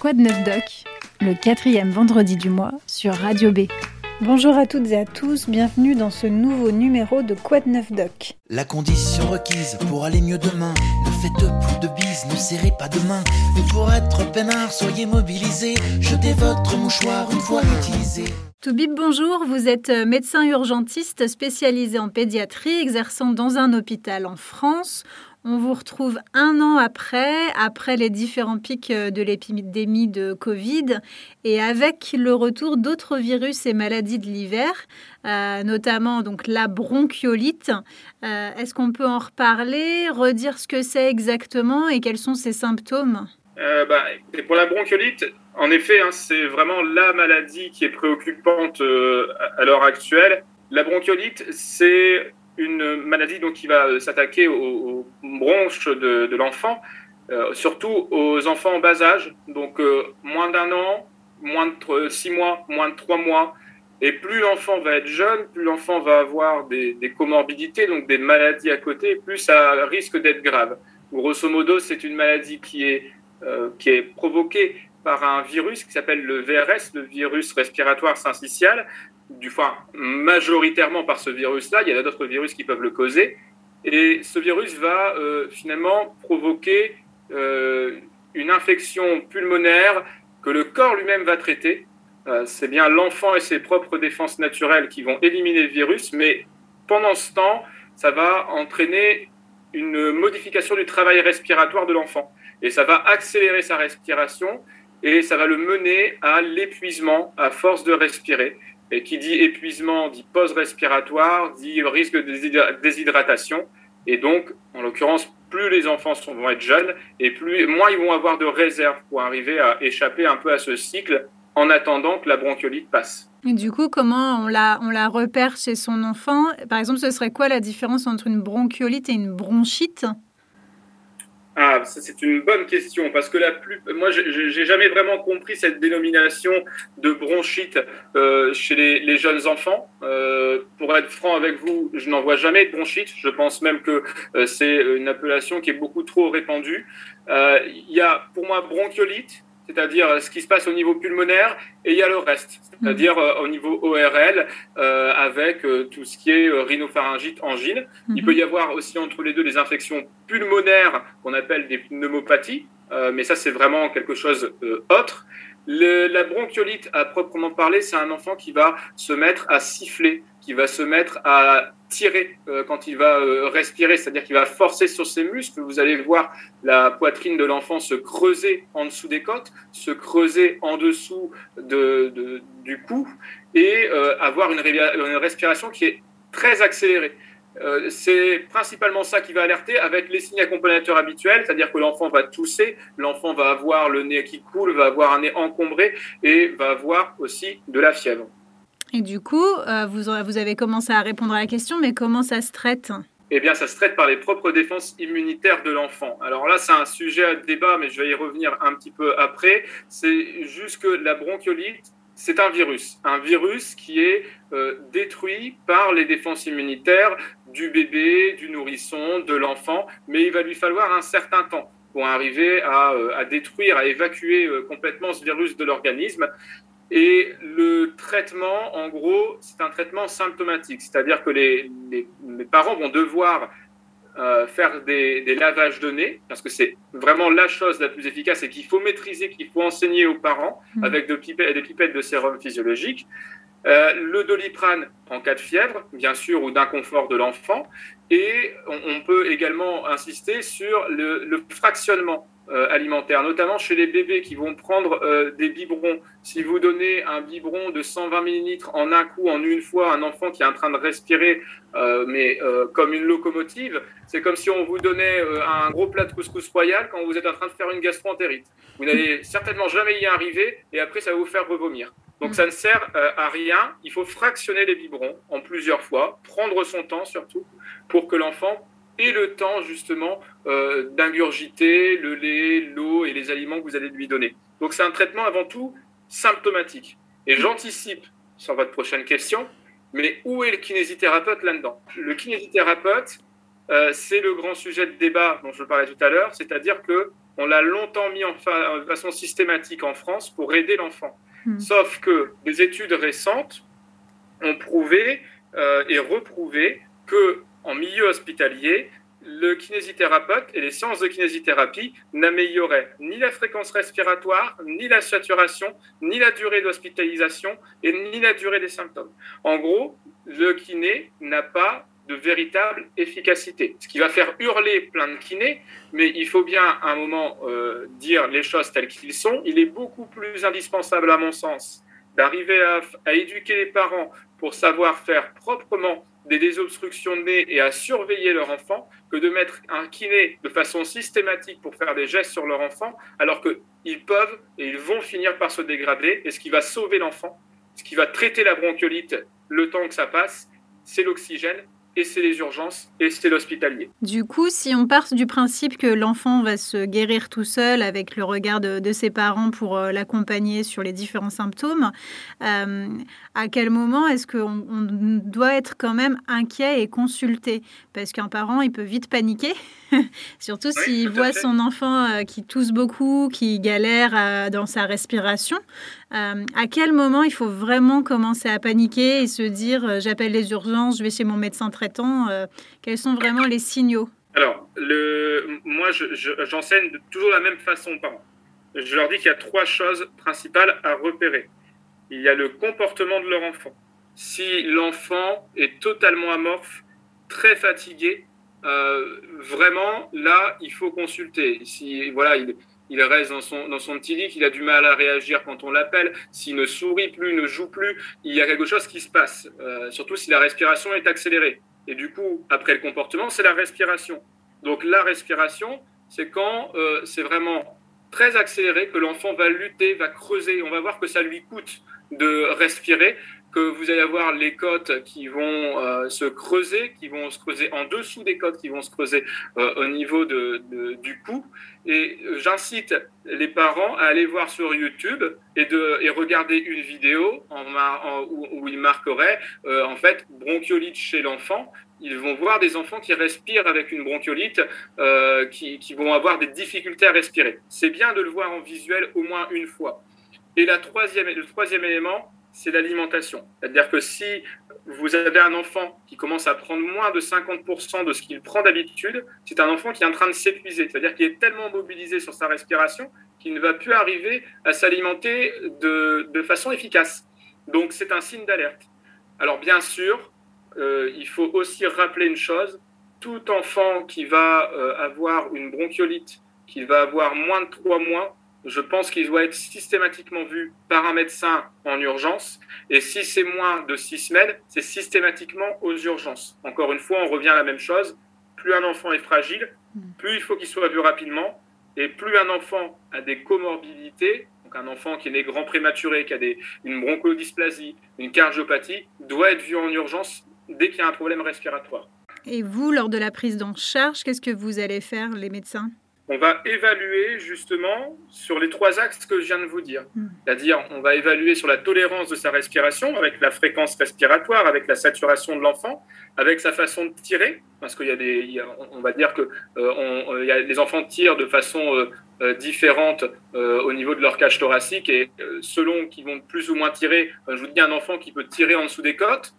Quoi de neuf doc, le 4e vendredi du mois sur Radio B. Bonjour à toutes et à tous, bienvenue dans ce nouveau numéro de Quoi de neuf doc. La condition requise pour aller mieux demain, ne faites plus de bises, ne serrez pas de main. Mais pour être peinard, soyez mobilisés, jetez votre mouchoir une fois utilisé. Toubib, bonjour, vous êtes médecin urgentiste spécialisé en pédiatrie, exerçant dans un hôpital en France. On vous retrouve un an après les différents pics de l'épidémie de Covid et avec le retour d'autres virus et maladies de l'hiver, notamment donc la bronchiolite. Est-ce qu'on peut en reparler, redire ce que c'est exactement et quels sont ses symptômes ? Et pour la bronchiolite, en effet, c'est vraiment la maladie qui est préoccupante à l'heure actuelle. La bronchiolite, c'est une maladie donc, qui va s'attaquer aux bronches de l'enfant, surtout aux enfants en bas âge, donc moins d'1 an, moins de 6 mois, moins de 3 mois. Et plus l'enfant va être jeune, plus l'enfant va avoir des comorbidités, donc des maladies à côté, plus ça risque d'être grave. Grosso modo, c'est une maladie qui est provoquée par un virus qui s'appelle le VRS, le virus respiratoire syncytial, majoritairement par ce virus-là. Il y a d'autres virus qui peuvent le causer. Et ce virus va finalement provoquer une infection pulmonaire que le corps lui-même va traiter. C'est bien l'enfant et ses propres défenses naturelles qui vont éliminer le virus, mais pendant ce temps, ça va entraîner une modification du travail respiratoire de l'enfant. Et ça va accélérer sa respiration et ça va le mener à l'épuisement à force de respirer. Et qui dit épuisement dit pause respiratoire, dit risque de déshydratation. Et donc, en l'occurrence, plus les enfants vont être jeunes et moins ils vont avoir de réserve pour arriver à échapper un peu à ce cycle en attendant que la bronchiolite passe. Et du coup, comment on la repère chez son enfant ? Par exemple, ce serait quoi la différence entre une bronchiolite et une bronchite ? Ah, ça, c'est une bonne question parce que moi, j'ai jamais vraiment compris cette dénomination de bronchite chez les jeunes enfants. Pour être franc avec vous, je n'en vois jamais de bronchite. Je pense même que c'est une appellation qui est beaucoup trop répandue. Il y a pour moi bronchiolite, c'est-à-dire ce qui se passe au niveau pulmonaire, et il y a le reste, c'est-à-dire au niveau ORL, avec tout ce qui est rhinopharyngite, angine. Il peut y avoir aussi entre les deux des infections pulmonaires qu'on appelle des pneumopathies, mais ça c'est vraiment quelque chose autre. La bronchiolite, à proprement parler, c'est un enfant qui va se mettre à siffler, qui va se mettre à tirer quand il va respirer, c'est-à-dire qu'il va forcer sur ses muscles. Vous allez voir la poitrine de l'enfant se creuser en dessous des côtes, se creuser en dessous du cou et avoir une respiration qui est très accélérée. C'est principalement ça qui va alerter avec les signes accompagnateurs habituels, c'est-à-dire que l'enfant va tousser, l'enfant va avoir le nez qui coule, va avoir un nez encombré et va avoir aussi de la fièvre. Et du coup, vous avez commencé à répondre à la question, mais comment ça se traite ? Eh bien, ça se traite par les propres défenses immunitaires de l'enfant. Alors là, c'est un sujet à débat, mais je vais y revenir un petit peu après. C'est juste que la bronchiolite, c'est un virus qui est détruit par les défenses immunitaires du bébé, du nourrisson, de l'enfant, mais il va lui falloir un certain temps pour arriver à détruire, à évacuer complètement ce virus de l'organisme. Et le traitement, en gros, c'est un traitement symptomatique, c'est-à-dire que les parents vont devoir faire des lavages de nez, parce que c'est vraiment la chose la plus efficace et qu'il faut maîtriser, qu'il faut enseigner aux parents avec des pipettes de sérum physiologique. Le Doliprane en cas de fièvre, bien sûr, ou d'inconfort de l'enfant. Et on peut également insister sur le fractionnement alimentaire, notamment chez les bébés qui vont prendre des biberons. Si vous donnez un biberon de 120 ml en un coup, en une fois, à un enfant qui est en train de respirer, comme une locomotive, c'est comme si on vous donnait un gros plat de couscous royal quand vous êtes en train de faire une gastro-entérite. Vous n'allez certainement jamais y arriver et après, ça va vous faire revomir. Donc, ça ne sert à rien. Il faut fractionner les biberons en plusieurs fois, prendre son temps surtout, pour que l'enfant ait le temps justement d'ingurgiter le lait, l'eau et les aliments que vous allez lui donner. Donc, c'est un traitement avant tout symptomatique. Et j'anticipe sur votre prochaine question, mais où est le kinésithérapeute là-dedans ? Le kinésithérapeute, c'est le grand sujet de débat dont je parlais tout à l'heure, c'est-à-dire qu'on l'a longtemps mis en façon systématique en France pour aider l'enfant. Sauf que des études récentes ont prouvé et reprouvé qu'en milieu hospitalier, le kinésithérapeute et les séances de kinésithérapie n'amélioraient ni la fréquence respiratoire, ni la saturation, ni la durée d'hospitalisation et ni la durée des symptômes. En gros, le kiné n'a pas de véritable efficacité. Ce qui va faire hurler plein de kinés, mais il faut bien à un moment dire les choses telles qu'elles sont. Il est beaucoup plus indispensable, à mon sens, d'arriver à éduquer les parents pour savoir faire proprement des désobstructions de nez et à surveiller leur enfant que de mettre un kiné de façon systématique pour faire des gestes sur leur enfant, alors qu'ils peuvent et ils vont finir par se dégrader. Et ce qui va sauver l'enfant, ce qui va traiter la bronchiolite le temps que ça passe, c'est l'oxygène, et c'est les urgences, et c'est l'hospitalier. Du coup, si on part du principe que l'enfant va se guérir tout seul avec le regard de ses parents pour l'accompagner sur les différents symptômes, à quel moment est-ce qu'on doit être quand même inquiet et consulté ? Parce qu'un parent, il peut vite paniquer, surtout s'il voit son enfant qui tousse beaucoup, qui galère dans sa respiration. À quel moment il faut vraiment commencer à paniquer et se dire j'appelle les urgences, je vais chez mon médecin traitant, quels sont vraiment les signaux ? Alors, moi j'enseigne de toujours la même façon aux parents. Je leur dis qu'il y a 3 choses principales à repérer. Il y a le comportement de leur enfant. Si l'enfant est totalement amorphe, très fatigué, vraiment là il faut consulter. Si voilà, il reste dans son petit lit, qu'il a du mal à réagir quand on l'appelle, s'il ne sourit plus, ne joue plus, il y a quelque chose qui se passe, surtout si la respiration est accélérée. Et du coup, après le comportement, c'est la respiration. Donc la respiration, c'est quand c'est vraiment très accéléré, que l'enfant va lutter, va creuser, on va voir que ça lui coûte de respirer, que vous allez avoir les côtes qui vont se creuser en dessous des côtes, qui vont se creuser au niveau du cou. Et j'incite les parents à aller voir sur YouTube et regarder une vidéo où ils marqueraient en fait bronchiolite chez l'enfant. Ils vont voir des enfants qui respirent avec une bronchiolite, qui vont avoir des difficultés à respirer. C'est bien de le voir en visuel au moins une fois. Et le troisième élément, c'est l'alimentation. C'est-à-dire que si vous avez un enfant qui commence à prendre moins de 50% de ce qu'il prend d'habitude, c'est un enfant qui est en train de s'épuiser. C'est-à-dire qu'il est tellement mobilisé sur sa respiration qu'il ne va plus arriver à s'alimenter de façon efficace. Donc, c'est un signe d'alerte. Alors, bien sûr, il faut aussi rappeler une chose. Tout enfant qui va avoir une bronchiolite, qui va avoir moins de 3 mois, je pense qu'il doit être systématiquement vu par un médecin en urgence. Et si c'est moins de 6 semaines, c'est systématiquement aux urgences. Encore une fois, on revient à la même chose. Plus un enfant est fragile, plus il faut qu'il soit vu rapidement. Et plus un enfant a des comorbidités, donc un enfant qui est né grand prématuré, qui a une bronchodysplasie, une cardiopathie, doit être vu en urgence dès qu'il y a un problème respiratoire. Et vous, lors de la prise en charge, qu'est-ce que vous allez faire, les médecins ? On va évaluer justement sur les 3 axes que je viens de vous dire. C'est-à-dire, on va évaluer sur la tolérance de sa respiration, avec la fréquence respiratoire, avec la saturation de l'enfant, avec sa façon de tirer, parce qu'il on va dire que les enfants tirent de façon différente au niveau de leur cage thoracique, et selon qu'ils vont plus ou moins tirer, je vous dis un enfant qui peut tirer en dessous des côtes,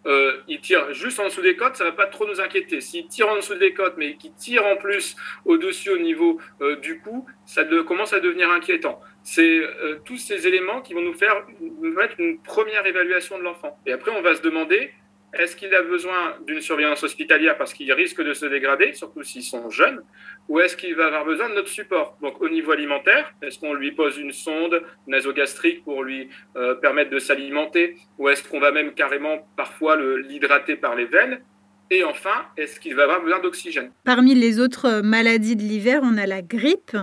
il tire juste en dessous des côtes, ça ne va pas trop nous inquiéter. S'il tire en dessous des côtes, mais qu'il tire en plus au-dessus au niveau du cou, ça commence à devenir inquiétant. C'est tous ces éléments qui vont nous mettre une première évaluation de l'enfant. Et après, on va se demander, est-ce qu'il a besoin d'une surveillance hospitalière parce qu'il risque de se dégrader, surtout s'ils sont jeunes, ou est-ce qu'il va avoir besoin de notre support ? Donc au niveau alimentaire, est-ce qu'on lui pose une sonde nasogastrique pour lui permettre de s'alimenter, ou est-ce qu'on va même carrément parfois l'hydrater par les veines ? Et enfin, est-ce qu'il va avoir besoin d'oxygène ? Parmi les autres maladies de l'hiver, on a la grippe.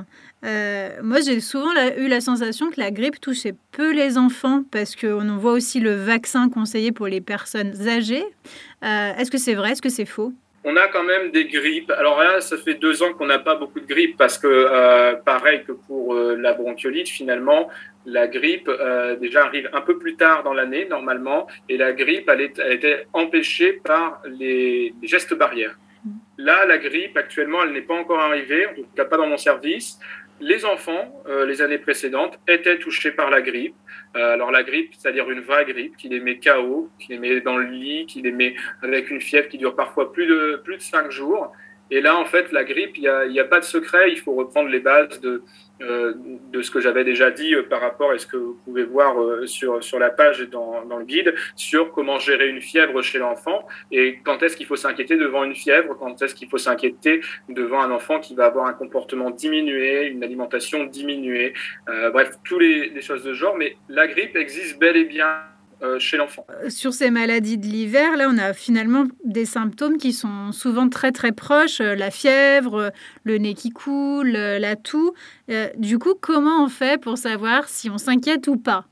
Moi, j'ai souvent eu la sensation que la grippe touchait peu les enfants parce qu'on voit aussi le vaccin conseillé pour les personnes âgées. Est-ce que c'est vrai ? Est-ce que c'est faux ? On a quand même des grippes. Alors là, ça fait 2 ans qu'on n'a pas beaucoup de grippe parce que, pareil que pour la bronchiolite, finalement, la grippe déjà arrive un peu plus tard dans l'année, normalement, et la grippe, elle était empêchée par les gestes barrières. Là, la grippe, actuellement, elle n'est pas encore arrivée, en tout cas pas dans mon service. Les enfants, les années précédentes, étaient touchés par la grippe. Alors la grippe, c'est-à-dire une vraie grippe qui les met KO, qui les met dans le lit, qui les met avec une fièvre qui dure parfois plus de 5 jours. Et là, en fait, la grippe, il y a pas de secret. Il faut reprendre les bases de ce que j'avais déjà dit par rapport à ce que vous pouvez voir sur la page et dans le guide, sur comment gérer une fièvre chez l'enfant et quand est-ce qu'il faut s'inquiéter devant une fièvre, quand est-ce qu'il faut s'inquiéter devant un enfant qui va avoir un comportement diminué, une alimentation diminuée, bref, toutes les choses de genre. Mais la grippe existe bel et bien chez l'enfant. Sur ces maladies de l'hiver, là, on a finalement des symptômes qui sont souvent très très proches, la fièvre, le nez qui coule, la toux. Du coup, comment on fait pour savoir si on s'inquiète ou pas?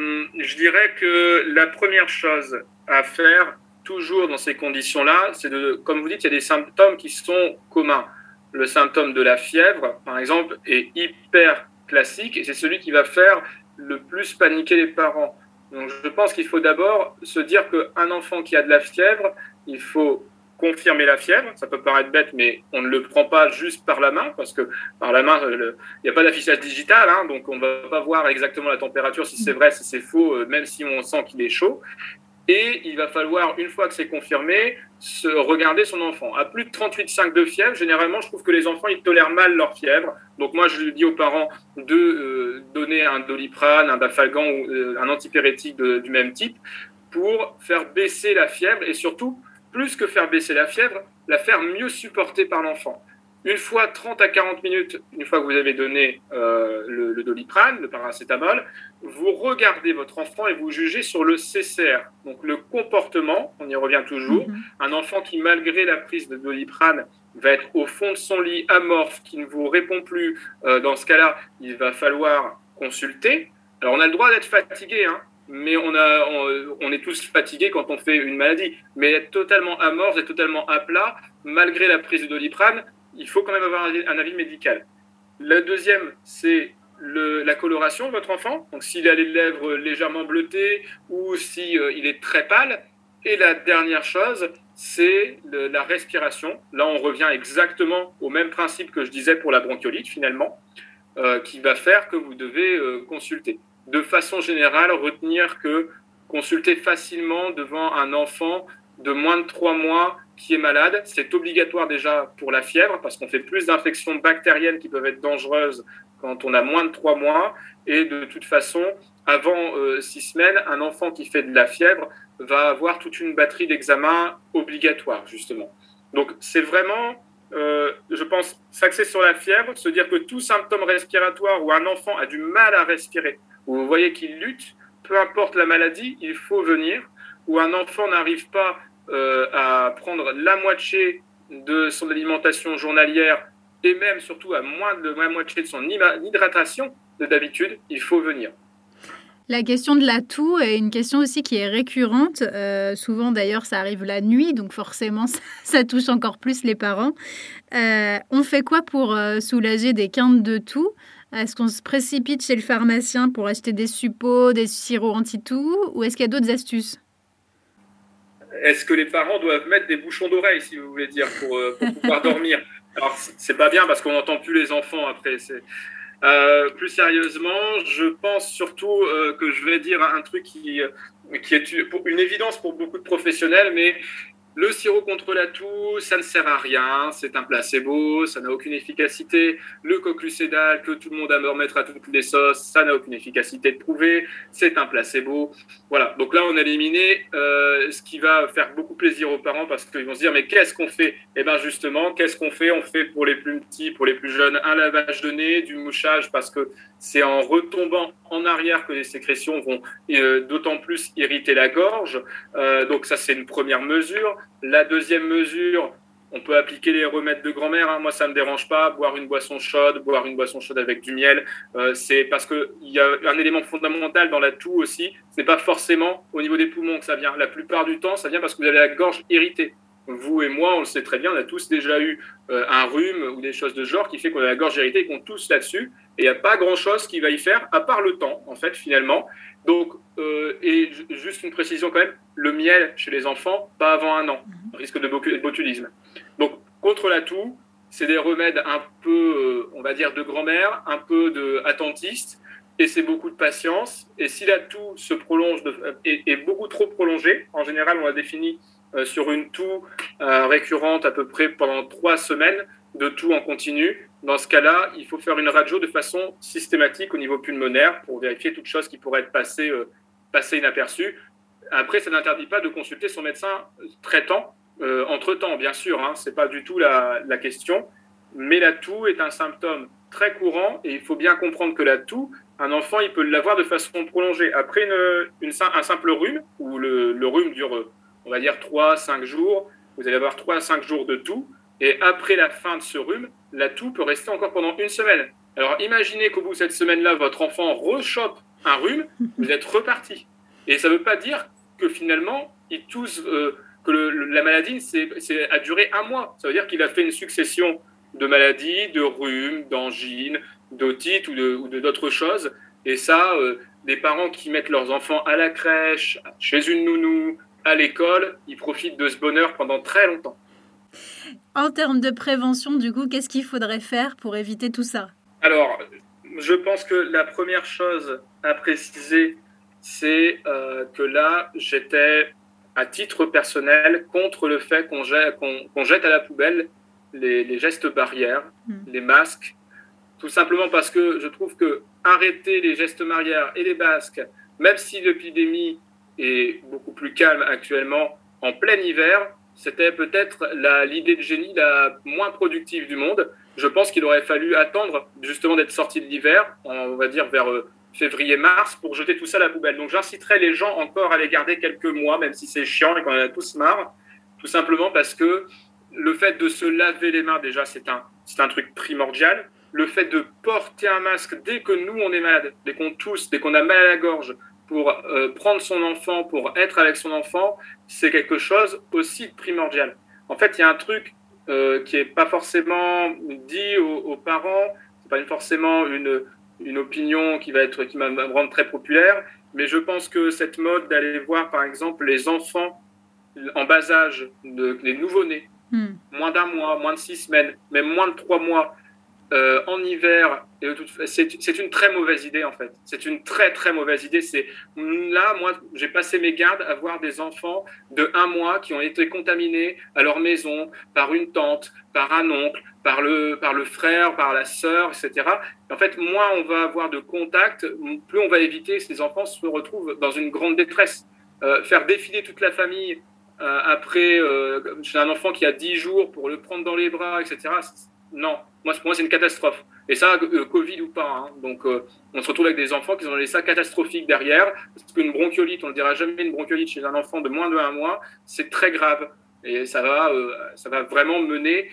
Je dirais que la première chose à faire, toujours dans ces conditions-là, c'est comme vous dites, il y a des symptômes qui sont communs. Le symptôme de la fièvre, par exemple, est hyper classique et c'est celui qui va faire le plus paniquer les parents. Donc, je pense qu'il faut d'abord se dire qu'un enfant qui a de la fièvre, il faut confirmer la fièvre. Ça peut paraître bête, mais on ne le prend pas juste par la main, parce que par la main, il n'y a pas d'affichage digital, hein, donc on ne va pas voir exactement la température, si c'est vrai, si c'est faux, même si on sent qu'il est chaud. Et il va falloir, une fois que c'est confirmé, regarder son enfant. À plus de 38,5 de fièvre, généralement, je trouve que les enfants, ils tolèrent mal leur fièvre. Donc moi, je dis aux parents de donner un Doliprane, un Dafalgan ou un antipyrétique du même type pour faire baisser la fièvre et surtout, plus que faire baisser la fièvre, la faire mieux supporter par l'enfant. Une fois 30 à 40 minutes, une fois que vous avez donné le Doliprane, le paracétamol, vous regardez votre enfant et vous jugez sur le CCR. Donc le comportement, on y revient toujours. Un enfant qui, malgré la prise de Doliprane, va être au fond de son lit, amorphe, qui ne vous répond plus. Dans ce cas-là, il va falloir consulter. Alors on a le droit d'être fatigué, hein, mais on est tous fatigués quand on fait une maladie. Mais être totalement amorphe, être totalement à plat, malgré la prise de Doliprane, il faut quand même avoir un avis médical. Le deuxième, c'est la coloration de votre enfant. Donc, s'il a les lèvres légèrement bleutées ou s'il est très pâle. Et la dernière chose, c'est la respiration. Là, on revient exactement au même principe que je disais pour la bronchiolite, finalement, qui va faire que vous devez consulter. De façon générale, retenir que consulter facilement devant un enfant de moins de 3 mois qui est malade, c'est obligatoire déjà pour la fièvre parce qu'on fait plus d'infections bactériennes qui peuvent être dangereuses quand on a moins de 3 mois. Et de toute façon, avant 6 semaines, un enfant qui fait de la fièvre va avoir toute une batterie d'examens obligatoires, justement. Donc, c'est vraiment, je pense, s'axer sur la fièvre, se dire que tout symptôme respiratoire où un enfant a du mal à respirer, où vous voyez qu'il lutte, peu importe la maladie, il faut venir. Où un enfant n'arrive pas à prendre la moitié de son alimentation journalière et même surtout à moins de la moitié de son hydratation de d'habitude, il faut venir. La question de la toux est une question aussi qui est récurrente. Souvent d'ailleurs ça arrive la nuit, donc forcément ça touche encore plus les parents. On fait quoi pour soulager des quintes de toux ? Est-ce qu'on se précipite chez le pharmacien pour acheter des suppos, des sirops anti-toux ou est-ce qu'il y a d'autres astuces ? Est-ce que les parents doivent mettre des bouchons d'oreille, si vous voulez dire, pour pouvoir dormir ? Alors, c'est pas bien parce qu'on n'entend plus les enfants après. Plus sérieusement, je pense surtout que je vais dire un truc qui est une évidence pour beaucoup de professionnels, mais le sirop contre la toux, ça ne sert à rien, c'est un placebo, ça n'a aucune efficacité. Le cocclucédal, que tout le monde adore mettre à toutes les sauces, ça n'a aucune efficacité de prouver, c'est un placebo. Voilà, donc là on a éliminé ce qui va faire beaucoup plaisir aux parents parce qu'ils vont se dire mais qu'est-ce qu'on fait ? Eh bien justement, qu'est-ce qu'on fait ? On fait pour les plus petits, pour les plus jeunes, un lavage de nez, du mouchage parce que c'est en retombant en arrière que les sécrétions vont d'autant plus irriter la gorge. Donc ça c'est une première mesure. La deuxième mesure, on peut appliquer les remèdes de grand-mère. Hein. Moi, ça ne me dérange pas. Boire une boisson chaude avec du miel. C'est parce qu'il y a un élément fondamental dans la toux aussi. Ce n'est pas forcément au niveau des poumons que ça vient. La plupart du temps, ça vient parce que vous avez la gorge irritée. Vous et moi, on le sait très bien, on a tous déjà eu un rhume ou des choses de genre qui fait qu'on a la gorge irritée et qu'on tousse là-dessus. Et il n'y a pas grand-chose qui va y faire, à part le temps, en fait, finalement. Donc, et juste une précision quand même, le miel chez les enfants, pas avant 1 an, risque de botulisme. Donc, Contre la toux, c'est des remèdes un peu, on va dire, de grand-mère, un peu d'attentiste, et c'est beaucoup de patience. Et si la toux se prolonge, est beaucoup trop prolongée, en général, on la définit sur une toux récurrente à peu près pendant 3 semaines, de toux en continu. Dans ce cas-là, il faut faire une radio de façon systématique au niveau pulmonaire pour vérifier toute chose qui pourrait être passée inaperçue. Après, ça n'interdit pas de consulter son médecin traitant entre-temps, bien sûr, hein, ce n'est pas du tout la question. Mais la toux est un symptôme très courant et il faut bien comprendre que la toux, un enfant, il peut l'avoir de façon prolongée. Après un simple rhume, où le rhume dure, on va dire, 3-5 jours, vous allez avoir 3 à 5 jours de toux. Et après la fin de ce rhume, la toux peut rester encore pendant 1 semaine. Alors imaginez qu'au bout de cette semaine-là, votre enfant rechope un rhume, vous êtes reparti. Et ça ne veut pas dire que finalement, il tousse, que la maladie a duré 1 mois. Ça veut dire qu'il a fait une succession de maladies, de rhume, d'angine, d'otite ou d'autres choses. Et ça, des parents qui mettent leurs enfants à la crèche, chez une nounou, à l'école, ils profitent de ce bonheur pendant très longtemps. En termes de prévention, du coup, qu'est-ce qu'il faudrait faire pour éviter tout ça ? Alors, je pense que la première chose à préciser, c'est que là, j'étais, à titre personnel, contre le fait qu'on jette à la poubelle les gestes barrières, les masques, tout simplement parce que je trouve que arrêter les gestes barrières et les masques, même si l'épidémie est beaucoup plus calme actuellement, en plein hiver, c'était peut-être l'idée de génie la moins productive du monde. Je pense qu'il aurait fallu attendre justement d'être sorti de l'hiver, on va dire vers février-mars, pour jeter tout ça à la poubelle. Donc j'inciterais les gens encore à les garder quelques mois, même si c'est chiant et qu'on en a tous marre, tout simplement parce que le fait de se laver les mains, déjà, c'est un truc primordial. Le fait de porter un masque dès que nous, on est malade, dès qu'on tousse, dès qu'on a mal à la gorge, pour prendre son enfant, pour être avec son enfant, c'est quelque chose aussi de primordial. En fait, il y a un truc qui n'est pas forcément dit aux parents, c'est pas forcément une opinion qui va me rendre très populaire, mais je pense que cette mode d'aller voir, par exemple, les enfants en bas âge, les nouveau-nés, moins d'1 mois, moins de 6 semaines, même moins de 3 mois, en hiver, c'est une très mauvaise idée en fait. C'est une très très mauvaise idée. Là, moi, j'ai passé mes gardes à voir des enfants de 1 mois qui ont été contaminés à leur maison par une tante, par un oncle, par le frère, par la sœur, etc. En fait, moins on va avoir de contact, plus on va éviter que ces enfants se retrouvent dans une grande détresse. Faire défiler toute la famille après chez un enfant qui a 10 jours pour le prendre dans les bras, etc. Non, pour moi, c'est une catastrophe. Et ça, Covid ou pas. Hein. Donc, on se retrouve avec des enfants qui ont des sacs catastrophiques derrière. Parce qu'une bronchiolite, on ne dira jamais une bronchiolite chez un enfant de moins de 1 mois, c'est très grave. Et ça va vraiment mener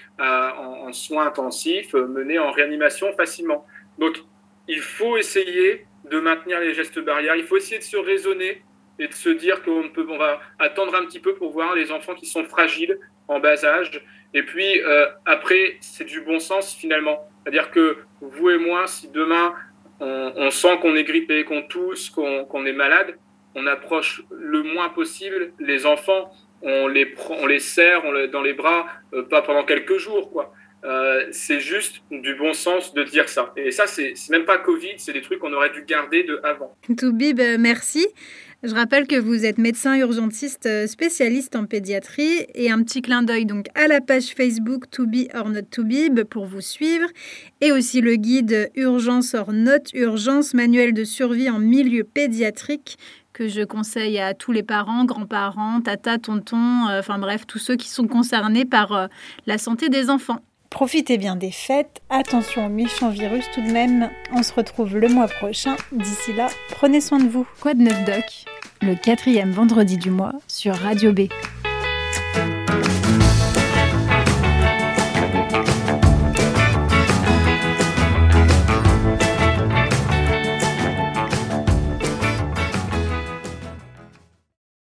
en soins intensifs, mener en réanimation facilement. Donc, il faut essayer de maintenir les gestes barrières. Il faut essayer de se raisonner et de se dire qu'on va attendre un petit peu pour voir les enfants qui sont fragiles en bas âge. Et puis, après, c'est du bon sens, finalement. C'est-à-dire que vous et moi, si demain, on sent qu'on est grippé, qu'on tousse, qu'on est malade, on approche le moins possible les enfants. On les serre dans les bras, pas pendant quelques jours, quoi. C'est juste du bon sens de dire ça. Et ça, c'est même pas Covid, c'est des trucs qu'on aurait dû garder de avant. Toubib, merci. Je rappelle que vous êtes médecin urgentiste spécialiste en pédiatrie et un petit clin d'œil donc à la page Facebook To Be or Not Toubib pour vous suivre et aussi le guide Urgence or Not Urgence, manuel de survie en milieu pédiatrique que je conseille à tous les parents, grands-parents, tata, tonton, enfin bref, tous ceux qui sont concernés par la santé des enfants. Profitez bien des fêtes, attention aux méchants virus tout de même. On se retrouve le mois prochain. D'ici là, prenez soin de vous. Quoi de neuf doc ? Le 4e vendredi du mois sur Radio B.